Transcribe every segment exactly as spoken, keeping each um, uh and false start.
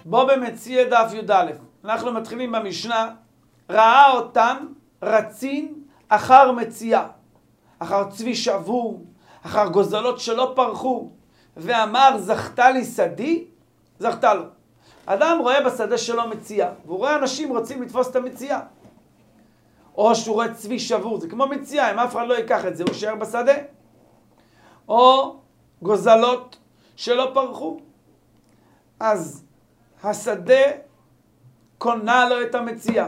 בו במציע דף י"א. אנחנו מתחילים במשנה. ראה אותם רצין אחר מציאה, אחר צבי שבור, אחר גוזלות שלא פרחו, ואמר זכתה לי שדי, זכתה לו. אדם רואה בשדה שלו מציאה, והוא רואה אנשים רוצים לתפוס את המציאה. או שהוא רואה צבי שבור, זה כמו מציאה, אם אף אחד לא ייקח את זה, הוא יישאר בשדה. או גוזלות שלא פרחו. אז השדה קונה לו את המציאה.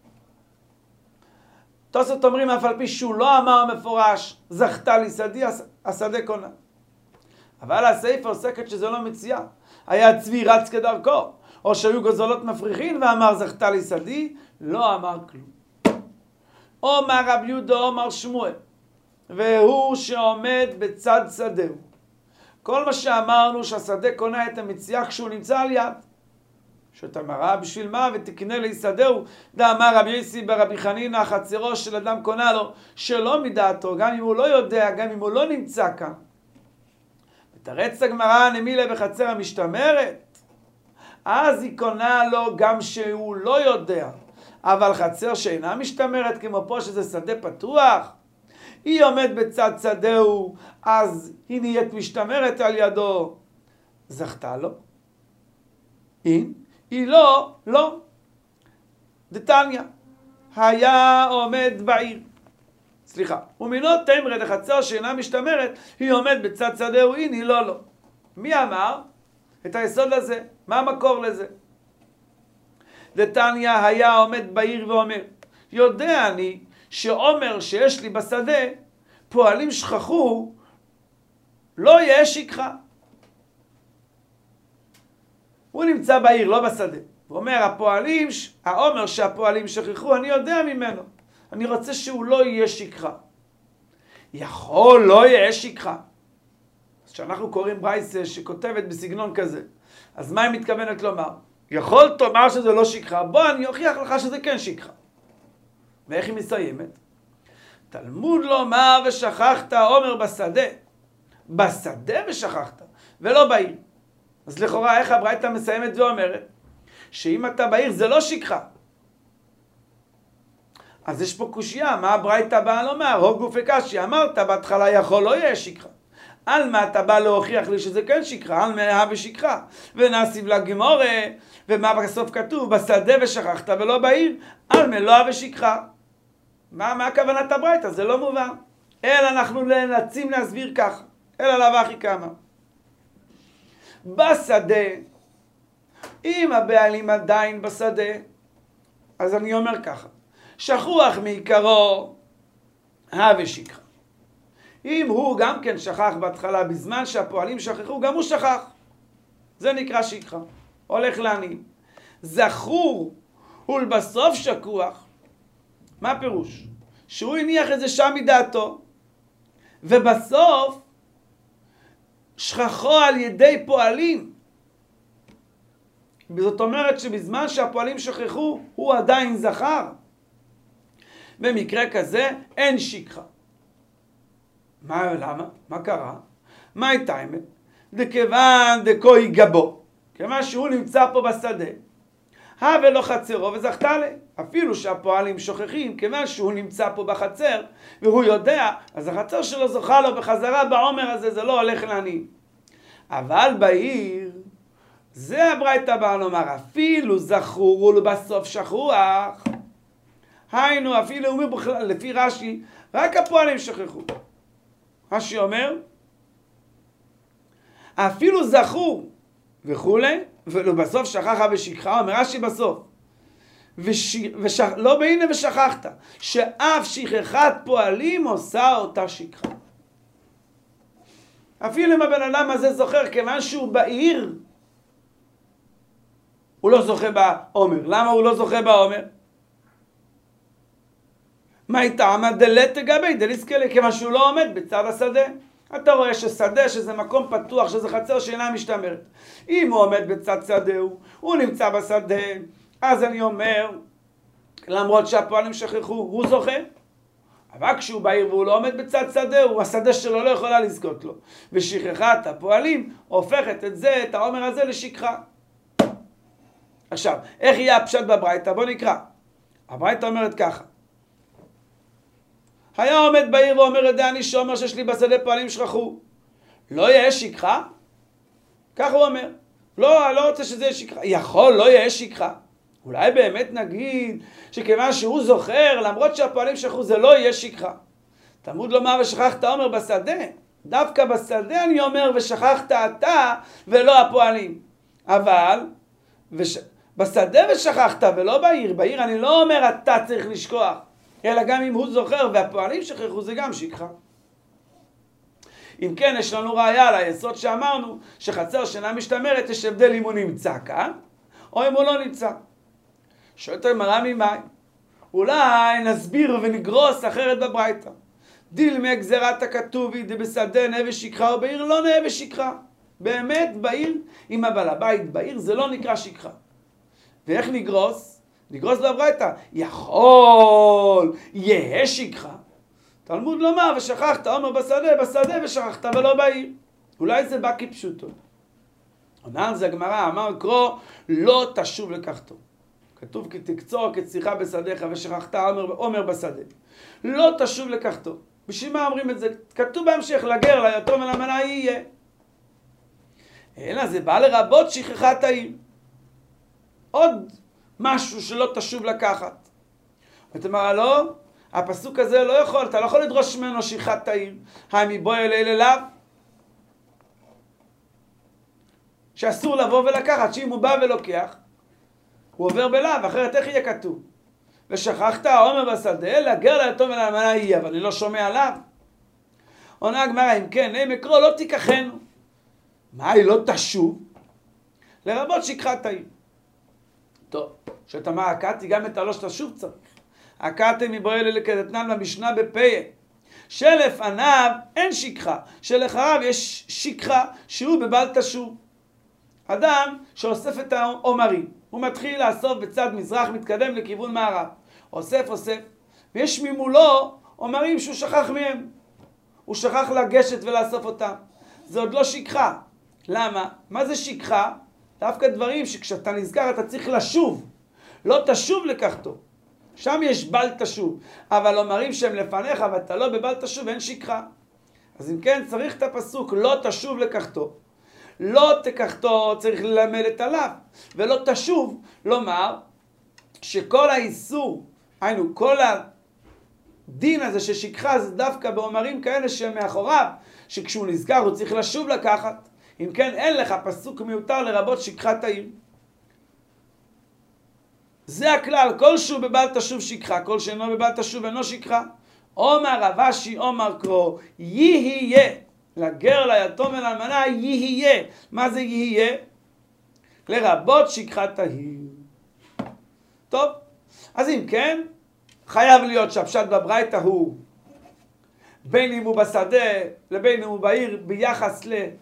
תוספות אומרים, אף על פי שהוא לא אמר מפורש, זכתה לי שדי, השדה קונה. אבל הספר עוסקת שזה לא מציאה. היה צבי רץ כדרכו, או שהיו גוזלות מפריחין ואמר זכתה לי שדי, לא אמר כלום. אומר רב יהודה אומר שמואל, והוא שעומד בצד שדהו. כל מה שאמרנו שהשדה קונה את המציאה כשהוא נמצא על יד. שאתה מראה בשביל מה ותקנה לי שדהו. דאמר רבי יוסי ברבי חנינא, חצרו של אדם קונה לו שלא מדעתו, גם אם הוא לא יודע, גם אם הוא לא נמצא כאן. ותרץ הגמרא נמילה בחצר המשתמרת, אז היא קונה לו גם שהוא לא יודע. אבל חצר שאינה משתמרת, כמו פה שזה שדה פתוח, היא עומד בצד שדהו, אז היא נהיית משתמרת על ידו. זכתה לו? אם היא לא, לא. דתניא, היה עומד בעיר. סליחה, ומינו תמרה לחצר שאינה משתמרת, היא עומד בצד שדהו, הנה היא לא, לא. מי אמר את היסוד לזה? מה המקור לזה? דתניא, היה עומד בעיר ואומר, יודע אני שעומר שיש לי בשדה, פועלים שכחו, לא יהיה שכחה. הוא נמצא בעיר, לא בשדה. הוא אומר, הפועלים, העומר שהפועלים שכחו, אני יודע ממנו. אני רוצה שהוא לא יהיה שכחה. יכול לא יהיה שכחה. אז כשאנחנו קוראים ברייסה שכותבת בסגנון כזה, אז מה היא מתכוונת לומר? יכול תאמר שזה לא שכחה, בוא אני אוכיח לך שזה כן שכחה. ואיך היא מסיימת? תלמוד לומר ושכחת עומר בשדה. בשדה ושכחת, ולא בעיר. אז לכאורה איך הברייתא מסיימת ואומרת? שאם אתה בעיר זה לא שכחה. אז יש פה קושיה, מה הברייתא באה לומר? הו גופי קשיא, אמרת בהתחלה יכול לא יהיה שכחה. על מה אתה בא להוכיח לי שזה כן שכחה? על מה ושכחה? ונסיב לגמורה, ומה בסוף כתוב? בשדה ושכחת ולא בעיר, על מלוא ושכחה. מה, מה הכוונת הברייתא? זה לא מובן. אלא אנחנו נאלצים להסביר ככה. אלא לאו הכי כמה. בשדה, אם הבעלים עדיין בשדה, אז אני אומר ככה, שכוח מעיקרו, הווה שכחה. אם הוא גם כן שכח בהתחלה, בזמן שהפועלים שכחו, גם הוא שכח. זה נקרא שכחה. הולך לעניים. זכור ולבסוף שכוח. מה הפירוש? שהוא הניח את זה שם מדעתו, ובסוף שכחו על ידי פועלים. זאת אומרת שבזמן שהפועלים שכחו, הוא עדיין זכר. במקרה כזה אין שכחה. מה, למה? מה קרה? מה הייתה האמת? דכיוון דכוי גבו. כיוון שהוא נמצא פה בשדה. הווה לא חצרו וזכתה לי. אפילו שהפועלים שוכחים, כיוון שהוא נמצא פה בחצר, והוא יודע, אז החצר שלו זוכה לו בחזרה בעומר הזה, זה לא הולך לעניים. אבל בעיר, זה הברייתא באה לומר, אפילו זכור ולבסוף שכוח. היינו, אפילו אומר בכלל, לפי רש"י, רק הפועלים שכחו. רש"י אומר, אפילו זכור וכולי, ובסוף שכחה ושכחה, אומר רש"י בסוף. וש... וש... לא בהנה ושכחת, שאף שכחת פועלים עושה אותה שכחה. אפילו אם הבן אדם הזה זוכר, כיוון שהוא בעיר, הוא לא זוכה בעומר. למה הוא לא זוכה בעומר? מה הייתה? מה דלת גבי דליסקלה, כיוון שהוא לא עומד בצד השדה. אתה רואה ששדה, שזה מקום פתוח, שזה חצר שאינה משתמרת. אם הוא עומד בצד שדהו, הוא נמצא בשדה, אז אני אומר, למרות שהפועלים שכחו, הוא זוכה. אבל כשהוא בעיר והוא לא עומד בצד שדהו, השדה שלו לא יכולה לזכות לו. ושכחת הפועלים הופכת את זה, את העומר הזה, לשכחה. עכשיו, איך יהיה הפשט בברייתא? בוא נקרא. הברייתא אומרת ככה. היה עומד בעיר ואומר את דעני שאומר שיש לי בשדה פועלים שכחו. לא יהיה שכחה? ככה הוא אומר. לא, לא רוצה שזה יהיה שכחה. יכול, לא יהיה שכחה. אולי באמת נגיד שכיוון שהוא זוכר, למרות שהפועלים שכחו, זה לא יהיה שכחה. תלמוד לומר ושכחת אומר בשדה. דווקא בשדה אני אומר ושכחת אתה ולא הפועלים. אבל וש... בשדה ושכחת ולא בעיר. בעיר אני לא אומר אתה צריך לשכוח. אלא גם אם הוא זוכר והפועלים שכחו זה גם שכחה. אם כן, יש לנו ראיה על היסוד שאמרנו שחצר שאינה משתמרת יש הבדל אם הוא נמצא כאן או אם הוא לא נמצא. שואלת הגמרא ממאי? אולי נסביר ונגרוס אחרת בברייתא. דילמה גזירת הכתובי דבשדה נאה ושכחה ובעיר לא נאה ושכחה. באמת בעיר, אם הבעל הבית בעיר זה לא נקרא שכחה. ואיך נגרוס? נגרוס בברייתא. יכול יהיה שכחה. תלמוד לומר ושכחת אומר בשדה, בשדה ושכחת ולא בעיר. אולי זה בא כפשוטו. עונה על זה הגמרא, אמר קרוא לא תשוב לקחתו. כתוב כי תקצור כצריכה בשדיך ושכחת אומר, אומר בשדה. לא תשוב לקחתו. בשביל מה אומרים את זה? כתוב בהמשך לגר, ליתום ולאלמנה יהיה. אלא זה בא לרבות שכחת העיר. עוד משהו שלא תשוב לקחת. אתה אומר, לא, הפסוק הזה לא יכול, אתה לא יכול לדרוש ממנו שכחת העיר. המבוא אלה אליו. שאסור לבוא ולקחת, שאם הוא בא ולוקח, הוא עובר בלאו, אחרת איך יהיה כתוב? ושכחת העומר בשדה, לגר ליתום ולאלמנה יהיה, אבל אני לא שומע עליו. עונה הגמרא, אם כן, נאה מקרוא לא תיקחנו. מה היא לא תשוב? לרבות שכחת העיר. טוב, שאתה מה הקאתי, גם את הלא שתשוב צריך. הקאתי מבוא אלה כדתנן במשנה בפיה. שלפניו אין שכחה, שלאחריו יש שכחה שהוא בבל תשוב. אדם שאוסף את העומרים, הוא מתחיל לאסוף בצד מזרח, מתקדם לכיוון מערב. אוסף, אוסף, ויש ממולו עומרים שהוא שכח מהם. הוא שכח לגשת ולאסוף אותם. זה עוד לא שכחה. למה? מה זה שכחה? דווקא דברים שכשאתה נזכר אתה צריך לשוב. לא תשוב לקחתו. שם יש בל תשוב. אבל עומרים שהם לפניך ואתה לא בבל תשוב, אין שכחה. אז אם כן צריך את הפסוק לא תשוב לקחתו. לא תקחתו צריך ללמד את עליו, ולא תשוב לומר שכל האיסור, היינו כל הדין הזה ששכחה זה דווקא באומרים כאלה שהם מאחוריו, שכשהוא נזכר הוא צריך לשוב לקחת. אם כן אין לך פסוק מיותר לרבות שכחת העיר. זה הכלל, כל שהוא בבל תשוב שכחה, כל שאינו בבל תשוב אינו שכחה. אומר רבשי אומר קרוא יהיה לגר ליתום ולאלמנה יהיה. מה זה יהיה? לרבות שכחת העיר. טוב, אז אם כן, חייב להיות שהפשט בברייתא הוא בין אם הוא בשדה לבין אם הוא בעיר ביחס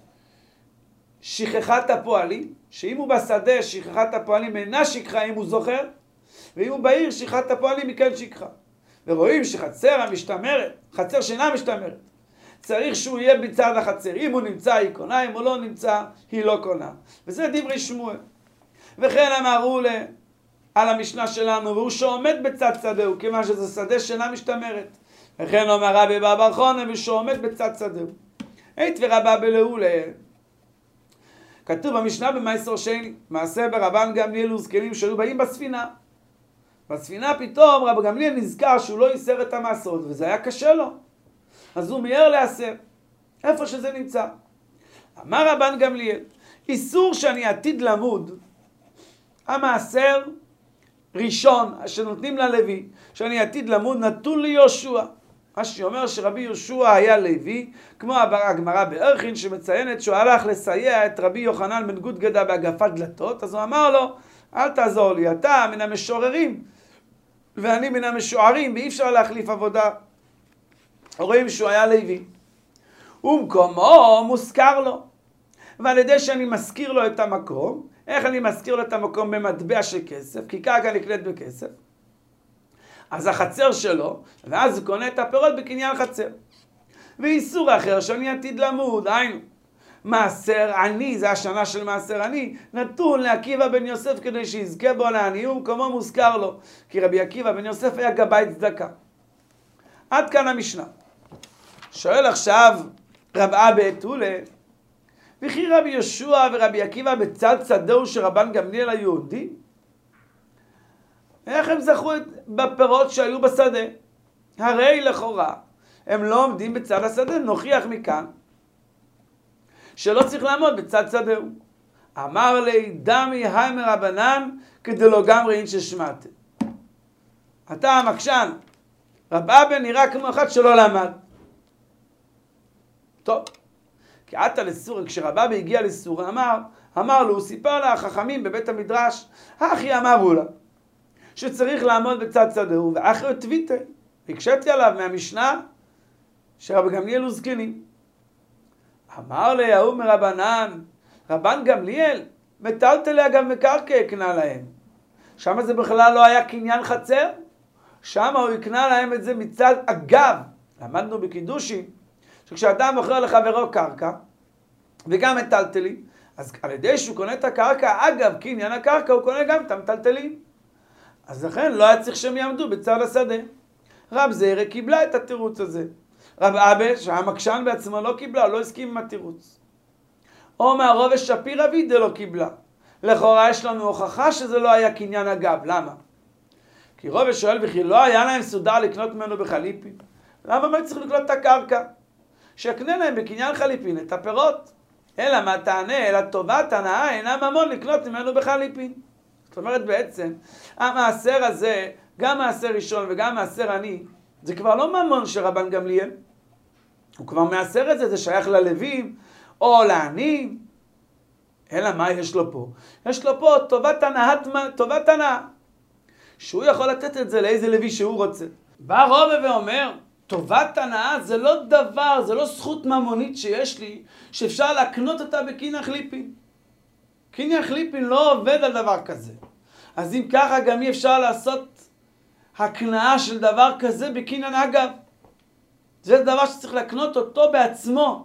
לשכחת הפועלים, שאם הוא בשדה שכחת הפועלים אינה שכחה אם הוא זוכר, ואם הוא בעיר שכחת הפועלים היא כן שכחה. ורואים שחצר המשתמרת, חצר שאינה משתמרת, צריך שהוא יהיה בצד החצר. אם הוא נמצא היא קונה, אם הוא לא נמצא היא לא קונה. וזה דברי שמואל. וכן אמרו לה על המשנה שלנו, והוא שעומד בצד שדהו, כיוון שזה שדה שאינה משתמרת. וכן אומר רבי בר חונה, ושעומד בצד שדהו. עת ורבה בלעולה. כתוב במשנה במייסר שני, מעשה ברבן גמליאל וזקנים שהיו באים בספינה. בספינה פתאום רב גמליאל נזכר שהוא לא ייסר את המעשרות, וזה היה קשה לו. אז הוא מיהר להסר, איפה שזה נמצא. אמר רבן גמליאל, איסור שאני עתיד למוד, המעשר ראשון שנותנים ללוי, שאני עתיד למוד נתון ליהושע. מה שאומר שרבי יהושע היה לוי, כמו הגמרא בערכין שמציינת שהוא הלך לסייע את רבי יוחנן בן גודגדה בהגפת דלתות, אז הוא אמר לו, אל תעזור לי, אתה מן המשוררים, ואני מן המשוערים, ואי אפשר להחליף עבודה. רואים שהוא היה לוי. ומקומו מוזכר לו. ועל ידי שאני מזכיר לו את המקום, איך אני מזכיר לו את המקום? במטבע של כסף, כי קרקע נקנית בכסף. אז החצר שלו, ואז הוא קונה את הפירות בקניין חצר. ואיסור אחר שאני עתיד למוד, היינו, מעשר עני, זה השנה של מעשר עני, נתון לעקיבא בן יוסף כדי שיזכה בו לעני, ומקומו מוזכר לו, כי רבי עקיבא בן יוסף היה גבאי צדקה. עד כאן המשנה. שואל עכשיו רב אבא תולה, וכי רבי יהושע ורבי עקיבא בצד שדהו שרבן גמליאל היהודי? איך הם זכו בפירות שהיו בשדה? הרי לכאורה הם לא עומדים בצד השדה, נוכיח מכאן שלא צריך לעמוד בצד שדהו. אמר לי דמי היי מרבנן כדי לא גמרי אין ששמעתם. אתה המקשן, רב אבא נראה כמו אחד שלא למד. טוב, כי עתה לסורה, כשרב אבא הגיע לסורה, אמר, אמר לו, הוא סיפר לה, החכמים בבית המדרש, אחי אמרו לה, שצריך לעמוד בצד שדהו, ואחרי תביתי, הקשתי עליו מהמשנה, שרב גמליאל הוא זקנים. אמר לי, ההוא מרבנן, רבן גמליאל, מטלטלי אגב מקרקע הקנה להם. שם זה בכלל לא היה קניין חצר, שם הוא הקנה להם את זה מצד אגב. למדנו בקידושין, שכשאדם מוכר לחברו קרקע, וגם מטלטלי, אז על ידי שהוא קונה את הקרקע, אגב, קניין הקרקע, הוא קונה גם את המטלטלים. אז לכן לא היה צריך שהם יעמדו בצד השדה. רב זירא קיבלה את התירוץ הזה. רב אבא, שהמקשן בעצמו לא קיבלה, לא הסכים עם התירוץ. או מהרובע שפירא וידא לא קיבלה. לכאורה יש לנו הוכחה שזה לא היה קניין אגב. למה? כי רובע שואל וכי לא היה להם סודר לקנות ממנו בחליפין. למה מה צריך לקנות את הקרקע? שיקנה להם בקניין חליפין את הפירות. אלא מה תענה, אלא טובת הנאה אינה ממון לקנות ממנו בחליפין. זאת אומרת בעצם, המעשר הזה, גם מעשר ראשון וגם מעשר עני, זה כבר לא ממון של רבן גמליאל. הוא כבר מעשר את זה, זה שייך ללווים או לעניים. אלא מה יש לו פה? יש לו פה טובת הנאה, טובת הנאה. שהוא יכול לתת את זה לאיזה לוי שהוא רוצה. בא רובע ואומר, טובת הנאה זה לא דבר, זה לא זכות ממונית שיש לי, שאפשר להקנות אותה בקניין חליפין. קניין חליפין לא עובד על דבר כזה. אז אם ככה גם אי אפשר לעשות הקנאה של דבר כזה בקניין אגב. זה דבר שצריך לקנות אותו בעצמו.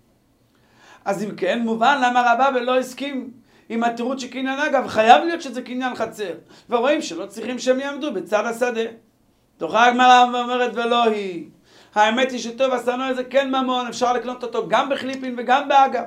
אז אם כן, מובן למה רב אבא לא הסכים עם התירוץ של קניין אגב. חייב להיות שזה קניין חצר. ורואים שלא צריכים שהם יעמדו בצד השדה. תוכה הגמרא אומרת ולא היא. האמת היא שטוב עשנו איזה כן ממון, אפשר לקנות אותו גם בחליפין וגם באגב.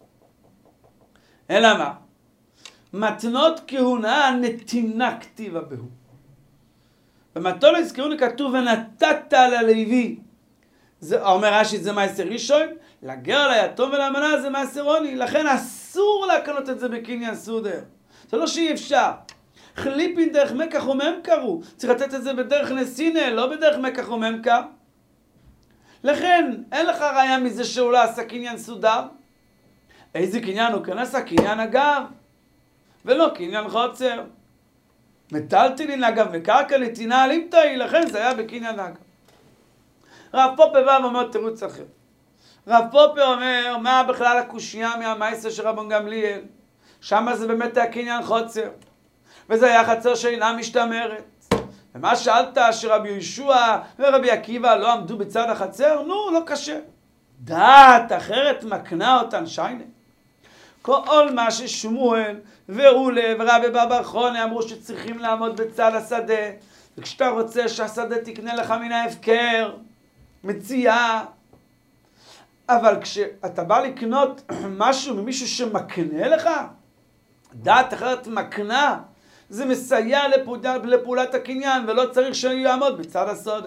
אלא מה? מתנות כהונה נתינה כתיבה בהו. במתנות כהונה כתוב ונתת ללוי. זה אומר רש"י זה מעשר ראשון, לגר ליתום ולאלמנה זה מעשר עוני, לכן אסור להקנות את זה בקניין סודר. זה לא שאי אפשר. חליפין דרך מקח וממכרו, צריך לתת את זה בדרך נסינה, לא בדרך מקח וממכר. לכן אין לך ראיה מזה שהוא לא עשה קניין סודר. איזה קניין הוא כנס? קניין אגב, ולא קניין חוצר. מטלטלין אגב מקרקע נתינה לימתאי, לכן זה היה בקניין אגב. רב פופר בא ואומר תירוץ אחר. רב פופר אומר, מה בכלל הקושייה מהמייסר של רבן גמליאל? שם זה באמת היה קניין חוצר. וזה היה חצר שאינה משתמרת. ומה שאלת שרבי יהושע ורבי עקיבא לא עמדו בצד החצר? נו, לא קשה. דעת אחרת מקנה אותן שיינה. כל מה ששמואל ואולה ורבי בר חונה אמרו שצריכים לעמוד בצד השדה. וכשאתה רוצה שהשדה תקנה לך מן ההפקר, מציאה. אבל כשאתה בא לקנות משהו ממישהו שמקנה לך, דעת אחרת מקנה, זה מסייע לפעולת, לפעולת הקניין, ולא צריך שהוא יעמוד בצד הסודה.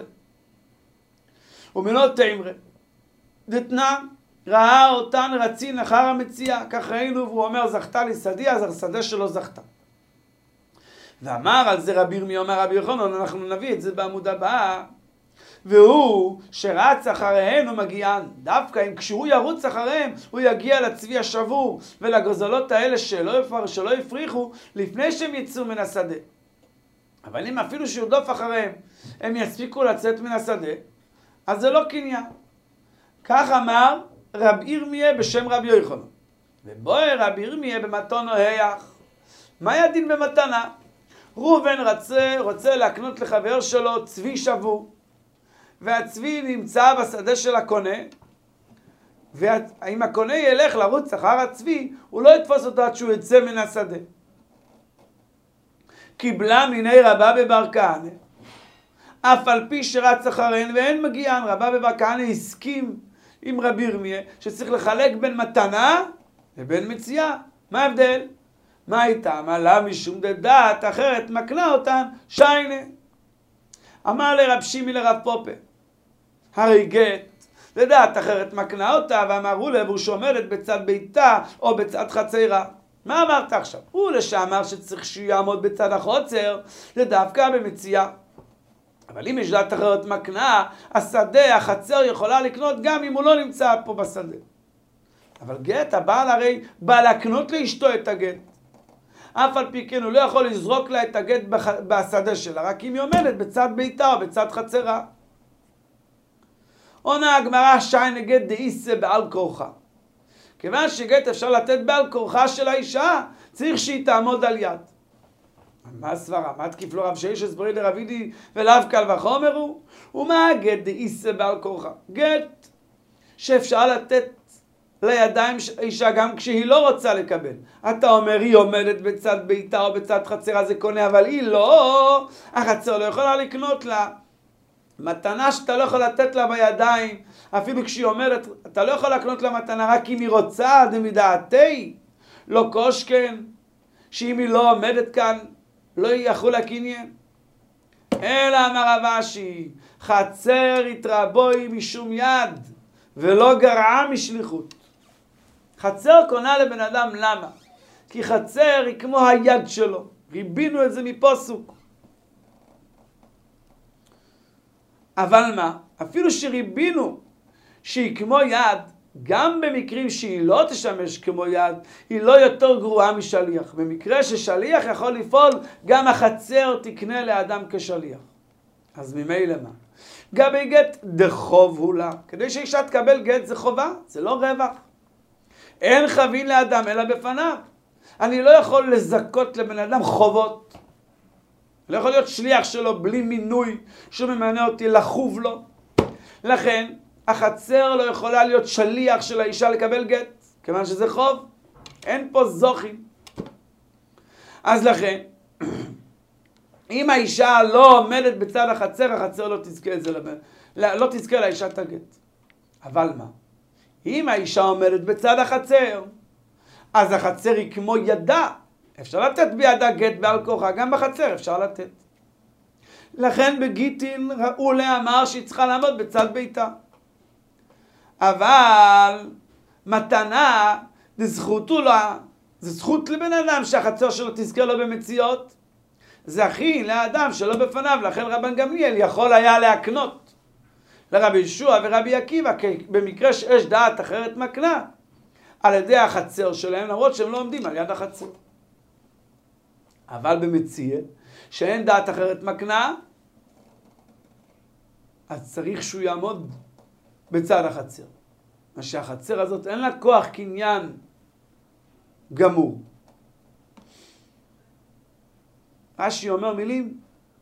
ומלא תאמרה, דתנן, ראה אותן רצין אחר המציאה, כך ראינו, והוא אומר, זכתה לי שדי, אז השדה שלו זכתה. ואמר על זה רבי ירמיה, אומר רבי יוחנן, אנחנו נביא את זה בעמוד הבא, והוא שרץ אחריהן ומגיען. דווקא אם כשהוא ירוץ אחריהם, הוא יגיע לצבי השבור ולגזלות האלה שלא, יפר, שלא יפריחו לפני שהם יצאו מן השדה. אבל אם אפילו שירדוף אחריהם, הם יספיקו לצאת מן השדה, אז זה לא קניין. כך אמר רב ירמיה בשם רבי יוחנן. ובואי רבי ירמיה במתנו היח. מה היה דין במתנה? ראובן רוצה, רוצה להקנות לחבר שלו צבי שבור. והצבי נמצא בשדה של הקונה, ואם הקונה ילך לרוץ אחר הצבי, הוא לא יתפוס אותו עד שהוא יצא מן השדה. קיבלה מיני רבה בבר כהנא, אף על פי שרץ אחריהן ואין מגיען. רבה בבר כהנא הסכים עם רבי ירמיה שצריך לחלק בין מתנה לבין מציאה. מה ההבדל? מה הייתה? מה לה משום דעת אחרת מקנה אותן שיינה. אמר לרב שימי לרב פופה, הרי גט לדעת אחרת מקנה אותה, ואמרו להו שעומדת בצד ביתה או בצד חצרה. מה אמרת עכשיו? הוא לשאמר שצריך שיעמוד בצד החוצר, זה דווקא במציאה. אבל אם יש דעת אחרת מקנה, השדה, החצר יכולה לקנות גם אם הוא לא נמצא פה בשדה. אבל גט, הבעל הרי בא להקנות לאשתו את הגט. אף על פי כן הוא לא יכול לזרוק לה את הגט בשדה שלה, רק אם היא עומדת בצד ביתה או בצד חצרה. עונה הגמרא שיינה גט דאיסה בעל כורחה. כיוון שגט אפשר לתת בעל כורחה של האישה, צריך שהיא תעמוד על יד. מה הסברה? מה תקיף לו רב ששת ברי דרב אידי ולאו קל וחומר הוא? ומה הגט דאיסה בעל כורחה? גט שאפשר לתת לידיים של האישה גם כשהיא לא רוצה לקבל. אתה אומר היא עומדת בצד ביתה או בצד חצרה, זה קונה, אבל היא לא, החצר לא יכולה לקנות לה. מתנה שאתה לא יכול לתת לה בידיים, אפילו כשהיא אומרת, אתה לא יכול לקנות לה מתנה רק אם היא רוצה, דמדעתי, לא קושכן, שאם היא לא עומדת כאן, לא יכול לקניין. אלא אמר רב אשי, חצר התרבוי משום יד, ולא גרעה משליחות. חצר קונה לבן אדם, למה? כי חצר היא כמו היד שלו, ריבינו את זה מפוסוק. אבל מה? אפילו שריבינו שהיא כמו יד, גם במקרים שהיא לא תשמש כמו יד, היא לא יותר גרועה משליח. במקרה ששליח יכול לפעול, גם החצר תקנה לאדם כשליח. אז ממילא מה? גבי גט דחוב הוא לה. כדי שאישה תקבל גט זה חובה, זה לא רווח. אין חבין לאדם אלא בפניו. אני לא יכול לזכות לבן אדם חובות. לא יכול להיות שליח שלו בלי מינוי שממנה אותי לחוב לו. לכן החצר לא יכולה להיות שליח של האישה לקבל גט, כיוון שזה חוב. אין פה זוכים. אז לכן, אם האישה לא עומדת בצד החצר, החצר לא תזכה את זה לבן, לא תזכה לאישה את הגט. אבל מה? אם האישה עומדת בצד החצר, אז החצר היא כמו ידה. אפשר לתת בידה גט בעל כורחה, גם בחצר אפשר לתת. לכן בגיטין ראו לאמר שהיא צריכה לעמוד בצד ביתה. אבל מתנה, זה זכותו לה, זה זכות לבן אדם שהחצר שלו תזכה לו במציאות. זה הכי לאדם שלא בפניו, לכן רבן גמליאל יכול היה להקנות לרבי ישוע ורבי עקיבא, במקרה שיש דעת אחרת מקנה, על ידי החצר שלהם, למרות שהם לא עומדים על יד החצר. אבל במציאה, שאין דעת אחרת מקנה, אז צריך שהוא יעמוד בצד החצר. מה שהחצר הזאת אין לה כוח קניין גמור. רש"י אומר מילים,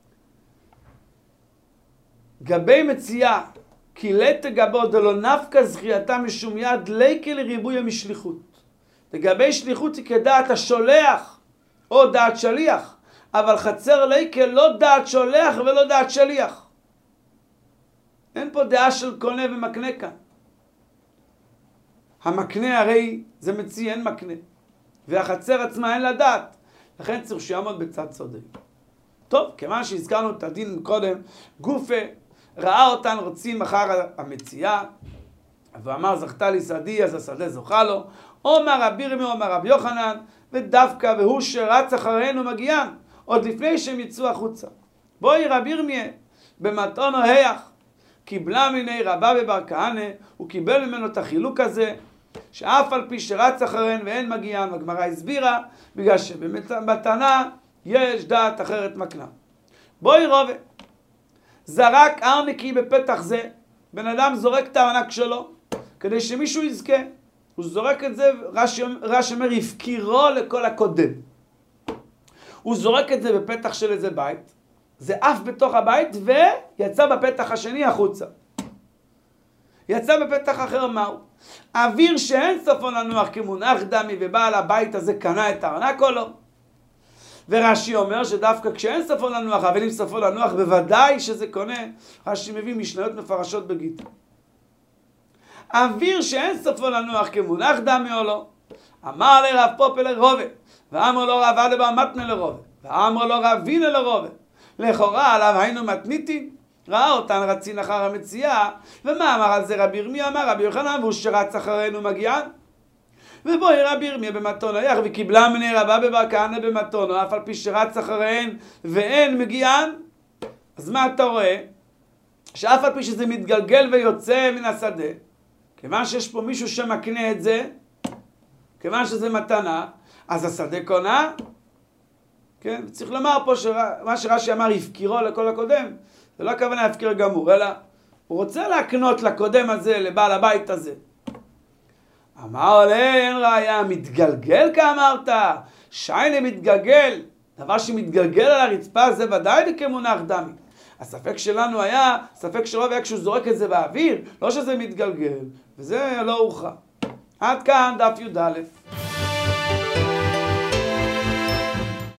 גבי מציאה, כי לית גבו דלא נפקא זכייתה משום יד, ליקה לריבוי המשליחות. לגבי שליחות היא כדעת השולח, או דעת שליח, אבל חצר ליקה לא דעת שולח ולא דעת שליח. אין פה דעה של קונה ומקנה כאן. המקנה הרי זה מציע, אין מקנה. והחצר עצמה אין לה דעת. לכן צריך שיעמוד בצד צודק. טוב, כיוון שהזכרנו את הדין קודם, גופה ראה אותן רוצים אחר המציאה, ואמר זכתה לי שדי, אז השדה זוכה לו. אומר רבי ירמיה, אומר רבי יוחנן, ודווקא והוא שרץ אחרינו מגיען, עוד לפני שהם יצאו החוצה. בואי רבי ירמיה, במתון ההיח, קיבלה מיני רבה בבר כהנא, הוא קיבל ממנו את החילוק הזה, שאף על פי שרץ אחריהן ואין מגיען, והגמרא הסבירה, בגלל שבמתנה יש דעת אחרת מקנה. בואי רובה, זרק ארנקי בפתח זה, בן אדם זורק את הארנק שלו, כדי שמישהו יזכה. הוא זורק את זה, רש"י אומר, הפקירו לכל הקודם. הוא זורק את זה בפתח של איזה בית, זה אף בתוך הבית ויצא בפתח השני החוצה. יצא בפתח אחר מהו? אוויר שאין סופו לנוח כמונח דמי, ובעל הבית הזה קנה את הארנק או לא? ורש"י אומר שדווקא כשאין סופו לנוח, אבל אם סופו לנוח, בוודאי שזה קונה. רש"י מביא משניות מפרשות בגיטה. אוויר שאין סופו לנוח כמונח דמי או לא? אמר לרב פופל לרובה, ואמר לו רב אדבר מתנה לרובה, ואמר לו רב וינה לרובה. לכאורה עליו היינו מתניתים, ראה אותן רצין אחר המציאה, ומה אמר על זה רבי ירמיה? אמר רבי יוחנן, והוא שרץ אחרינו מגיען. ובואי רבי ירמיה במתון היח, וקיבלה מני רבה בבר כהנא במתון, אף על פי שרץ אחריהן ואין מגיען. אז מה אתה רואה? שאף על פי שזה מתגלגל ויוצא מן השדה, כיוון שיש פה מישהו שמקנה את זה, כיוון שזה מתנה, אז השדה קונה. כן? צריך לומר פה שמה שרש"י אמר הפקירו לכל הקודם, זה לא הכוונה להפקיר גמור, אלא הוא רוצה להקנות לקודם הזה, לבעל הבית הזה. אמר לי, אין ראיה, מתגלגל כאמרת, שיינה מתגלגל, דבר שמתגלגל על הרצפה זה ודאי כמונח דמי. הספק שלנו היה, ספק שרוב היה כשהוא זורק את זה באוויר, לא שזה מתגלגל, וזה לא הוכרע. עד כאן דף י"א.